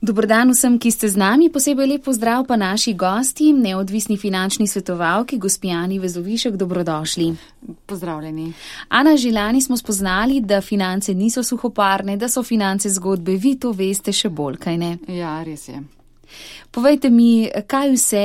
Dober dan vsem, ki ste z nami, posebej lep pozdrav pa naši gosti, neodvisni finančni svetovalki, gospi Ani Vezovišek, dobrodošli. Pozdravljeni. Ana, že lani smo spoznali, da finance niso suhoparne, da so finance zgodbe, vi to veste še bolj, kaj ne? Ja, res je. Povejte mi, kaj vse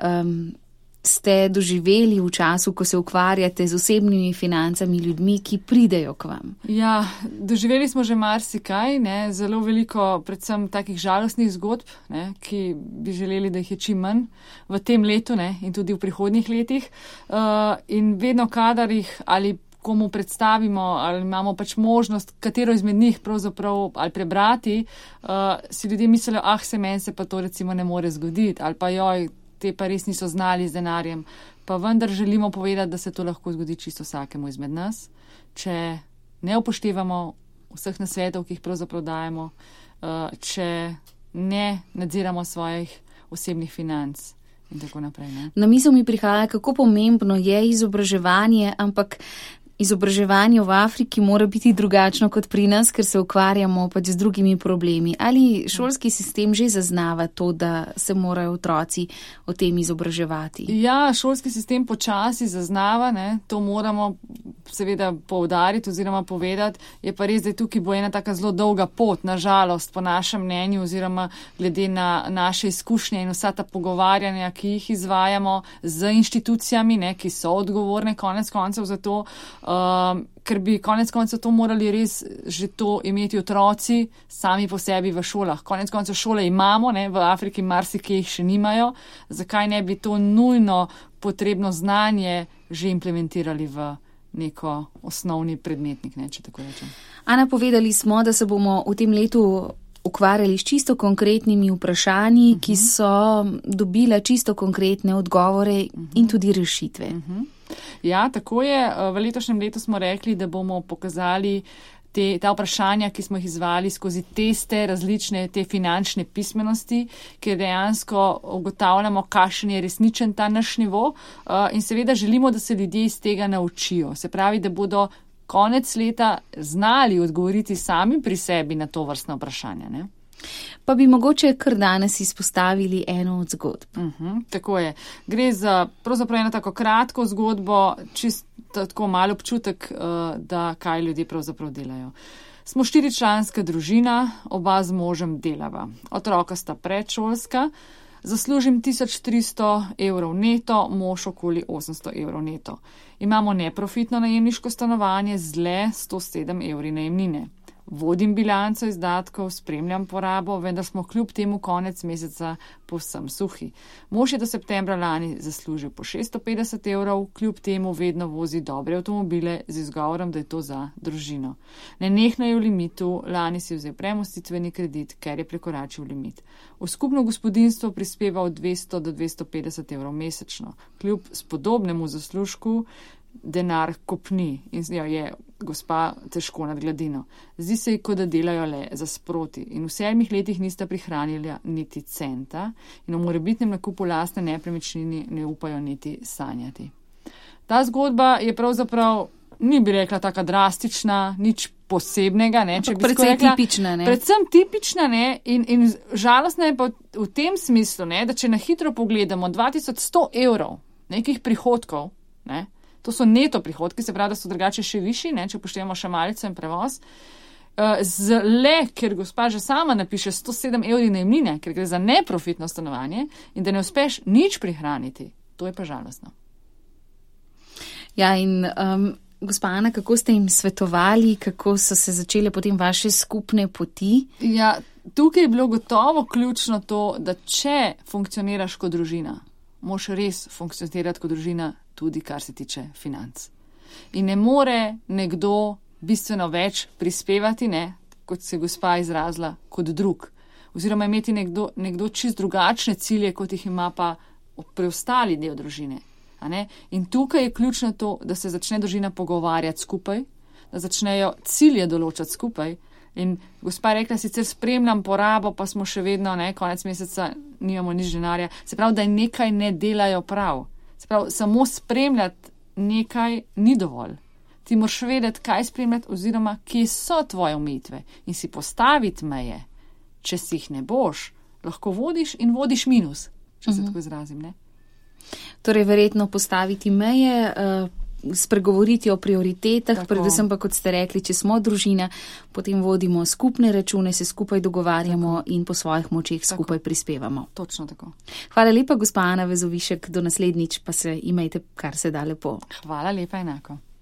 ste doživeli v času, ko se ukvarjate z osebnimi financami ljudmi, ki pridejo k vam? Ja, doživeli smo že marsikaj, zelo veliko, predvsem takih žalostnih zgodb, ki bi želeli, da jih je čim manj v tem letu in tudi v prihodnjih letih. In vedno, kadar jih ali komu predstavimo, ali imamo pač možnost, katero izmed njih pravzaprav ali prebrati, si ljudje mislijo, meni se pa to recimo ne more zgoditi, ali pa joj, te pa res niso znali z denarjem. Pa vendar želimo povedati, da se to lahko zgodi čisto vsakemu izmed nas, če ne upoštevamo vseh nasvetov, ki jih pravzaprav dajemo, če ne nadziramo svojih osebnih financ in tako naprej. Na misel mi prihaja, kako pomembno je izobraževanje, ampak izobraževanje v Afriki mora biti drugačno kot pri nas, ker se ukvarjamo pač z drugimi problemi. Ali šolski sistem že zaznava to, da se morajo otroci o tem izobraževati? Ja, šolski sistem počasi zaznava, to moramo seveda poudariti oziroma povedati. Je pa res, da je tukaj bo ena taka zelo dolga pot, nažalost, po našem mnenju oziroma glede na naše izkušnje in vsa ta pogovarjanja, ki jih izvajamo z inštitucijami, ki so odgovorne konec koncev za to, ker bi konec koncev to morali res že to imeti otroci sami po sebi v šolah. Konec koncev šole imamo, v Afriki marsikje jih še nimajo. Zakaj ne bi to nujno potrebno znanje že implementirali v neko osnovni predmetnik, če tako rečem. Ana, povedali smo, da se bomo v tem letu ukvarjali s čisto konkretnimi vprašanji, ki so dobila čisto konkretne odgovore in tudi rešitve. Ja, tako je. V letošnjem letu smo rekli, da bomo pokazali ta vprašanja, ki smo jih izvali skozi teste različne te finančne pismenosti, kjer dejansko ugotavljamo, kakšen je resničen ta naš nivo in seveda želimo, da se ljudje iz tega naučijo. Se pravi, da bodo konec leta znali odgovoriti sami pri sebi na to vrstno vprašanje. Pa bi mogoče kar danes izpostavili eno od zgodb. Tako je. Gre za pravzaprav eno tako kratko zgodbo, čisto tako malo občutek, da kaj ljudje pravzaprav delajo. Smo 4-članska družina, oba z možem delava. Otroka sta predšolska, zaslužim 1300 evrov neto, mož okoli 800 evrov neto. Imamo neprofitno najemniško stanovanje z le 107 evri najemnine. Vodim bilanco izdatkov, spremljam porabo, vendar smo kljub temu konec meseca povsem suhi. Mož je do septembra lani zaslužil po 650 evrov, kljub temu vedno vozi dobre avtomobile z izgovorom, da je to za družino. Nenehno je v limitu, lani si vzel premostitveni kredit, ker je prekoračil limit. V skupno gospodinjstvo prispeva od 200 do 250 evrov mesečno. Kljub spodobnemu zaslužku denar kopni in je gospa težko nad gladino. Zdi se ji, kot da delajo le za sproti in v 7 letih nista prihranili niti centa in o morebitnem nakupu lastne nepremičnine ne upajo niti sanjati. Ta zgodba je pravzaprav, ni bi rekla taka drastična, nič posebnega, če bi predvsem tipična, Predvsem tipična, in žalostna je pa v tem smislu, da če na hitro pogledamo 2100 evrov nekih prihodkov, to so neto prihodki, se pravi, da so drugače še višji, če upoštevamo še malico in prevoz. Ker gospa že sama napiše 107 evri najemnine, ker gre za neprofitno stanovanje in da ne uspeš nič prihraniti, to je pa žalostno. Ja, in gospa Ana, kako ste jim svetovali, kako so se začele potem vaše skupne poti? Ja, tukaj je bilo gotovo ključno to, da če funkcioniraš kot družina, moraš res funkcionirati kot družina, tudi kar se tiče financ. In ne more nekdo bistveno več prispevati, kot se gospa izrazila, kot drug. Oziroma imeti nekdo čist drugačne cilje, kot jih ima pa preostali del družine. In tukaj je ključno to, da se začne družina pogovarjati skupaj, da začnejo cilje določati skupaj. In gospa je rekla, sicer spremljam porabo, pa smo še vedno, konec meseca nimamo nič denarja. Se pravi, da nekaj ne delajo prav. Se pravi, samo spremljati nekaj ni dovolj. Ti moraš vedeti, kaj spremljati oziroma kje so tvoje omejitve in si postaviti meje. Če si jih ne boš, lahko vodiš in vodiš minus, če se tako izrazim, ne? Torej, verjetno postaviti meje, spregovoriti o prioritetah, tako. Predvsem pa, kot ste rekli, če smo družina, potem vodimo skupne račune, se skupaj dogovarjamo tako. In po svojih močeh skupaj prispevamo. Točno tako. Hvala lepa, gospa Ana Vezovišek, do naslednjič pa se imejte kar se da lepo. Hvala lepa, enako.